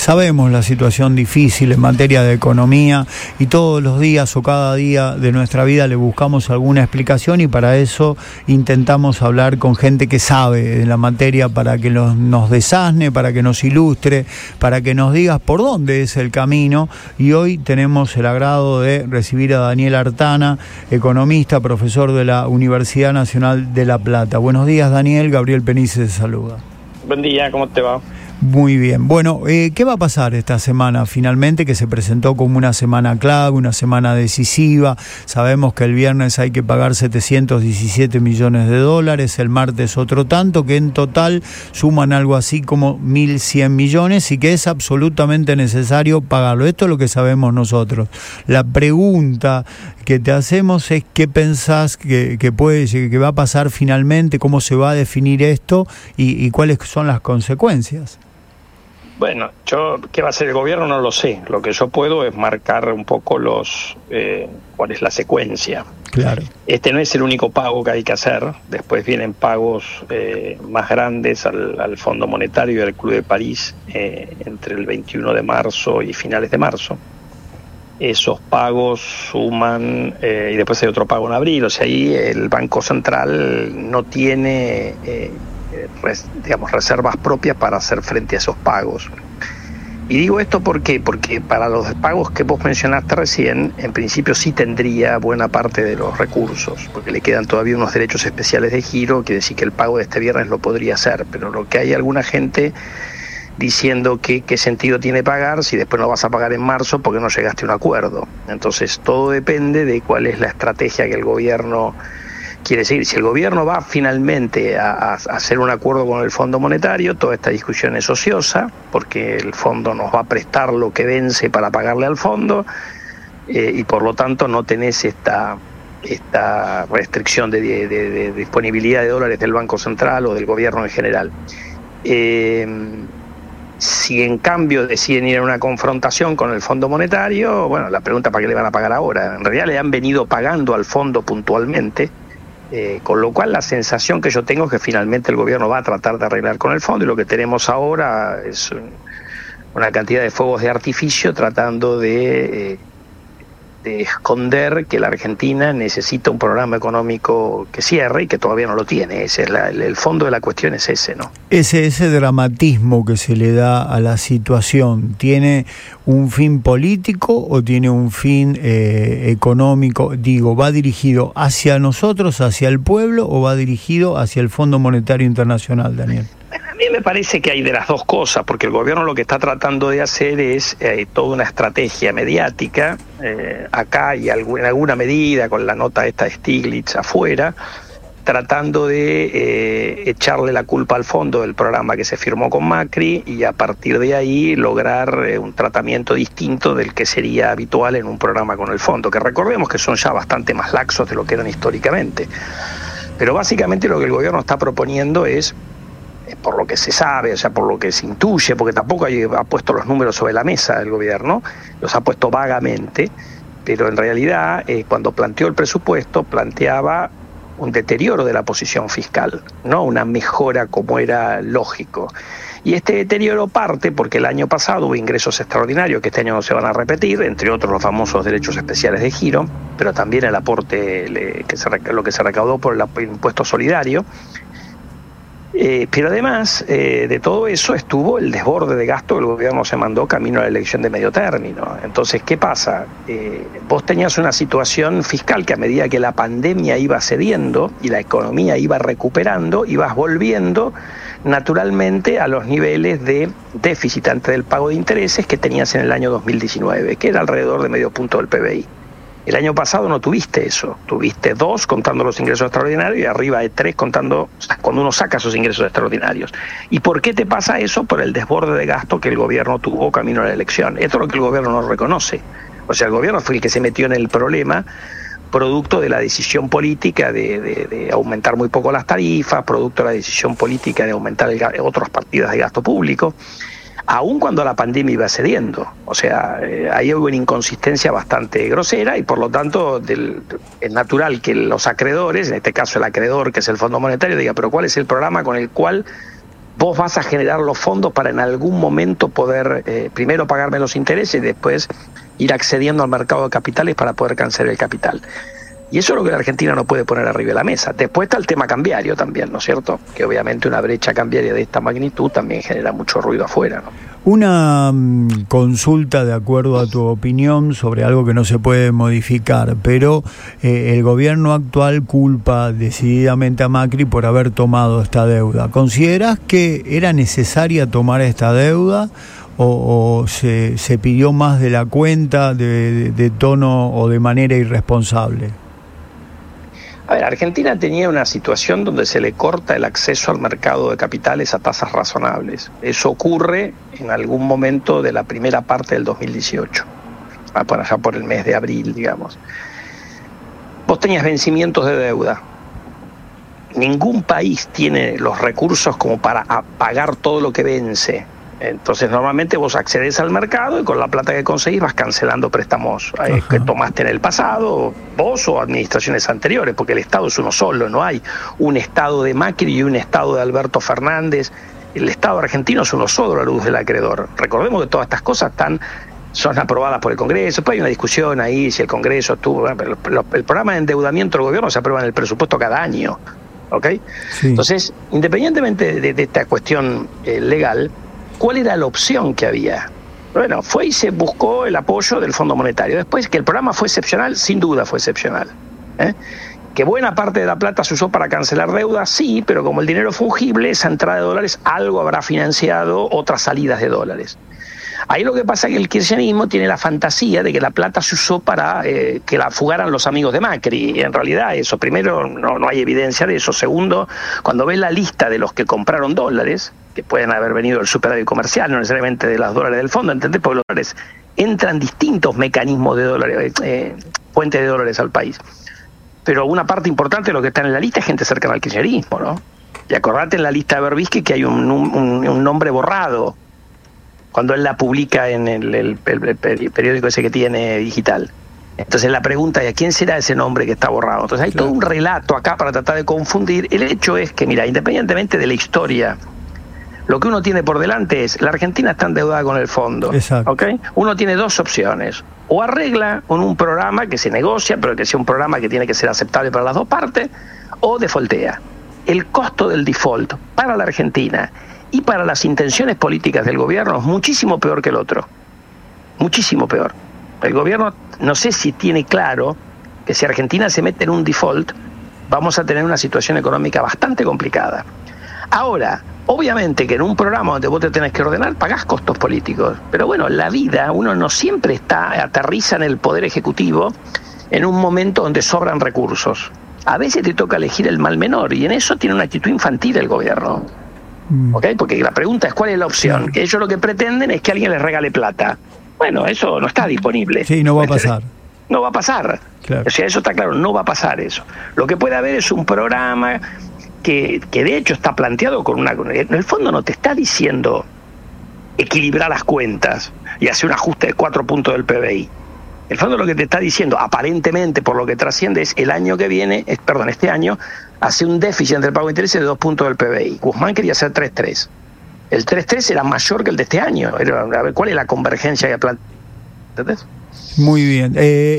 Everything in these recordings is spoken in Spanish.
Sabemos la situación difícil en materia de economía y todos los días o cada día de nuestra vida le buscamos alguna explicación y para eso intentamos hablar con gente que sabe de la materia para que nos desasne, para que nos ilustre, para que nos digas por dónde es el camino. Y hoy tenemos el agrado de recibir a Daniel Artana, economista, profesor de la Universidad Nacional de La Plata. Buenos días, Daniel. Gabriel Penice se saluda. Buen día, ¿cómo te va? Muy bien. Bueno, ¿qué va a pasar esta semana finalmente, que se presentó como una semana clave, una semana decisiva? Sabemos que el viernes hay que pagar 717 millones de dólares, el martes otro tanto, que en total suman algo así como 1.100 millones y que es absolutamente necesario pagarlo. Esto es lo que sabemos nosotros. La pregunta que te hacemos es qué pensás que va a pasar finalmente, cómo se va a definir esto y cuáles son las consecuencias. Bueno, ¿qué va a hacer el gobierno? No lo sé. Lo que yo puedo es marcar un poco cuál es la secuencia. Claro. Este no es el único pago que hay que hacer. Después vienen pagos más grandes al Fondo Monetario y al Club de París entre el 21 de marzo y finales de marzo. Esos pagos suman, y después hay otro pago en abril. O sea, ahí el Banco Central no tiene reservas propias para hacer frente a esos pagos. Y digo esto porque para los pagos que vos mencionaste recién, en principio sí tendría buena parte de los recursos, porque le quedan todavía unos derechos especiales de giro, quiere decir que el pago de este viernes lo podría hacer, pero lo que hay alguna gente diciendo que qué sentido tiene pagar si después no vas a pagar en marzo porque no llegaste a un acuerdo. Entonces todo depende de cuál es la estrategia que el gobierno quiere seguir. Si el gobierno va finalmente a hacer un acuerdo con el Fondo Monetario, toda esta discusión es ociosa, porque el fondo nos va a prestar lo que vence para pagarle al fondo, y por lo tanto no tenés esta restricción de disponibilidad de dólares del Banco Central o del gobierno en general. Si en cambio deciden ir a una confrontación con el Fondo Monetario, bueno, la pregunta ¿para qué le van a pagar ahora? En realidad le han venido pagando al fondo puntualmente, con lo cual la sensación que yo tengo es que finalmente el gobierno va a tratar de arreglar con el fondo, y lo que tenemos ahora es una cantidad de fuegos de artificio tratando de esconder que la Argentina necesita un programa económico que cierre y que todavía no lo tiene. Ese es el fondo de la cuestión, es ese, ¿no? Ese dramatismo que se le da a la situación, ¿tiene un fin político o tiene un fin económico? Digo, ¿va dirigido hacia nosotros, hacia el pueblo, o va dirigido hacia el Fondo Monetario Internacional, Daniel? A mí me parece que hay de las dos cosas, porque el gobierno lo que está tratando de hacer es toda una estrategia mediática, acá y en alguna medida con la nota esta de Stiglitz afuera, tratando de echarle la culpa al fondo del programa que se firmó con Macri y a partir de ahí lograr un tratamiento distinto del que sería habitual en un programa con el fondo, que recordemos que son ya bastante más laxos de lo que eran históricamente. Pero básicamente lo que el gobierno está proponiendo es, por lo que se sabe, o sea, por lo que se intuye, porque tampoco ha puesto los números sobre la mesa el gobierno, los ha puesto vagamente, pero en realidad cuando planteó el presupuesto planteaba un deterioro de la posición fiscal, no una mejora como era lógico. Y este deterioro parte porque el año pasado hubo ingresos extraordinarios que este año no se van a repetir, entre otros los famosos derechos especiales de giro, pero también el aporte, lo que se recaudó por el impuesto solidario. Pero además de todo eso estuvo el desborde de gasto que el gobierno se mandó camino a la elección de medio término. Entonces, ¿qué pasa? Vos tenías una situación fiscal que a medida que la pandemia iba cediendo y la economía iba recuperando, ibas volviendo naturalmente a los niveles de déficit ante el pago de intereses que tenías en el año 2019, que era alrededor de medio punto del PBI. El año pasado no tuviste eso, tuviste 2 contando los ingresos extraordinarios y arriba de 3 contando cuando uno saca esos ingresos extraordinarios. ¿Y por qué te pasa eso? Por el desborde de gasto que el gobierno tuvo camino a la elección. Esto es lo que el gobierno no reconoce. O sea, el gobierno fue el que se metió en el problema producto de la decisión política de aumentar muy poco las tarifas, producto de la decisión política de aumentar otras partidas de gasto público. Aún cuando la pandemia iba cediendo. O sea, ahí hubo una inconsistencia bastante grosera y por lo tanto es natural que los acreedores, en este caso el acreedor que es el Fondo Monetario, diga, pero ¿cuál es el programa con el cual vos vas a generar los fondos para en algún momento poder primero pagarme los intereses y después ir accediendo al mercado de capitales para poder cancelar el capital. Y eso es lo que la Argentina no puede poner arriba de la mesa. Después está el tema cambiario también, ¿no es cierto? Que obviamente una brecha cambiaria de esta magnitud también genera mucho ruido afuera, ¿no? Una consulta de acuerdo a tu opinión sobre algo que no se puede modificar, pero el gobierno actual culpa decididamente a Macri por haber tomado esta deuda. ¿Considerás que era necesaria tomar esta deuda o se pidió más de la cuenta de tono o de manera irresponsable? A ver, Argentina tenía una situación donde se le corta el acceso al mercado de capitales a tasas razonables. Eso ocurre en algún momento de la primera parte del 2018, por allá por el mes de abril, digamos. Vos tenías vencimientos de deuda. Ningún país tiene los recursos como para pagar todo lo que vence. Entonces normalmente vos accedes al mercado y con la plata que conseguís vas cancelando préstamos que tomaste en el pasado, vos o administraciones anteriores, porque el Estado es uno solo, no hay un Estado de Macri y un Estado de Alberto Fernández. El Estado argentino es uno solo a la luz del acreedor. Recordemos que todas estas cosas son aprobadas por el Congreso. Después hay una discusión ahí si el Congreso estuvo... Pero el programa de endeudamiento del gobierno se aprueba en el presupuesto cada año, ¿ok? Sí. Entonces, independientemente de esta cuestión legal, ¿cuál era la opción que había? Bueno, fue y se buscó el apoyo del Fondo Monetario. Después, que el programa fue excepcional, sin duda fue excepcional. Que buena parte de la plata se usó para cancelar deudas, sí, pero como el dinero es fungible, esa entrada de dólares algo habrá financiado otras salidas de dólares. Ahí lo que pasa es que el kirchnerismo tiene la fantasía de que la plata se usó para que la fugaran los amigos de Macri. Y en realidad eso, primero, no hay evidencia de eso. Segundo, cuando ves la lista de los que compraron dólares, que pueden haber venido del superávit comercial, no necesariamente de los dólares del fondo, ¿entendés? Porque los dólares entran distintos mecanismos de dólares, fuentes de dólares al país. Pero una parte importante de lo que está en la lista es gente cercana al kirchnerismo, ¿no? Y acordate en la lista de Berbisky que hay un nombre borrado cuando él la publica en el periódico ese que tiene digital. Entonces la pregunta es, ¿a quién será ese nombre que está borrado? Entonces hay todo un relato acá para tratar de confundir. El hecho es que, mira, independientemente de la historia, lo que uno tiene por delante es, la Argentina está endeudada con el fondo. ¿Okay? Uno tiene dos opciones. O arregla con un programa que se negocia, pero que sea un programa que tiene que ser aceptable para las dos partes, o defaultea. El costo del default para la Argentina y para las intenciones políticas del gobierno es muchísimo peor que el otro. Muchísimo peor. El gobierno no sé si tiene claro que si Argentina se mete en un default, vamos a tener una situación económica bastante complicada. Ahora, obviamente que en un programa donde vos te tenés que ordenar, pagás costos políticos. Pero bueno, la vida, uno no siempre aterriza en el poder ejecutivo en un momento donde sobran recursos. A veces te toca elegir el mal menor y en eso tiene una actitud infantil el gobierno. ¿Okay? Porque la pregunta es ¿cuál es la opción? Que ellos lo que pretenden es que alguien les regale plata. Bueno, eso no está disponible. Sí, no va a pasar. No va a pasar. Claro. O sea, eso está claro, no va a pasar eso. Lo que puede haber es un programa que de hecho está planteado con una... En el fondo no te está diciendo equilibrar las cuentas y hacer un ajuste de 4 puntos del PBI. El fondo lo que te está diciendo, aparentemente por lo que trasciende, es el año que viene, este año, hace un déficit entre el pago de intereses de 2 puntos del PBI. Guzmán quería hacer 3,3. El 3,3 era mayor que el de este año. A ver, ¿cuál es la convergencia que plantea? ¿Entendés? Muy bien.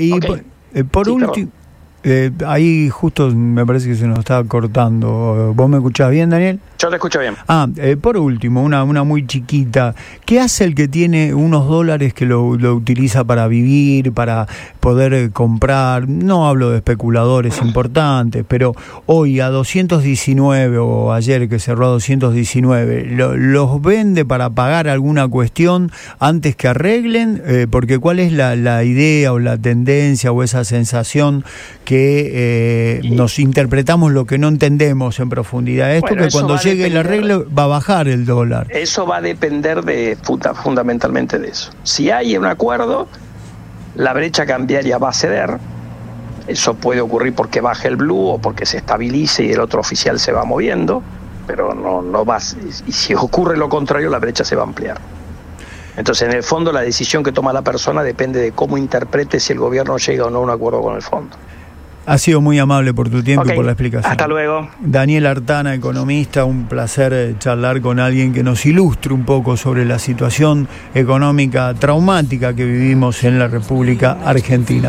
Por último, ahí justo me parece que se nos está cortando. ¿Vos me escuchás bien, Daniel? Yo te escucho bien. Por último, una muy chiquita. ¿Qué hace el que tiene unos dólares que lo utiliza para vivir, para poder comprar? No hablo de especuladores importantes, pero hoy a 219 o ayer que cerró a 219, ¿los vende para pagar alguna cuestión antes que arreglen? Porque ¿cuál es la idea o la tendencia o esa sensación que nos interpretamos lo que no entendemos en profundidad? Esto que cuando llegue el arreglo va a bajar el dólar. Eso va a depender fundamentalmente de eso. Si hay un acuerdo, la brecha cambiaria va a ceder. Eso puede ocurrir porque baje el blue o porque se estabilice y el otro oficial se va moviendo, pero no va. Y si ocurre lo contrario, la brecha se va a ampliar. Entonces, en el fondo, la decisión que toma la persona depende de cómo interprete si el gobierno llega o no a un acuerdo con el fondo. Ha sido muy amable por tu tiempo y por la explicación. Hasta luego. Daniel Artana, economista, un placer charlar con alguien que nos ilustre un poco sobre la situación económica traumática que vivimos en la República Argentina.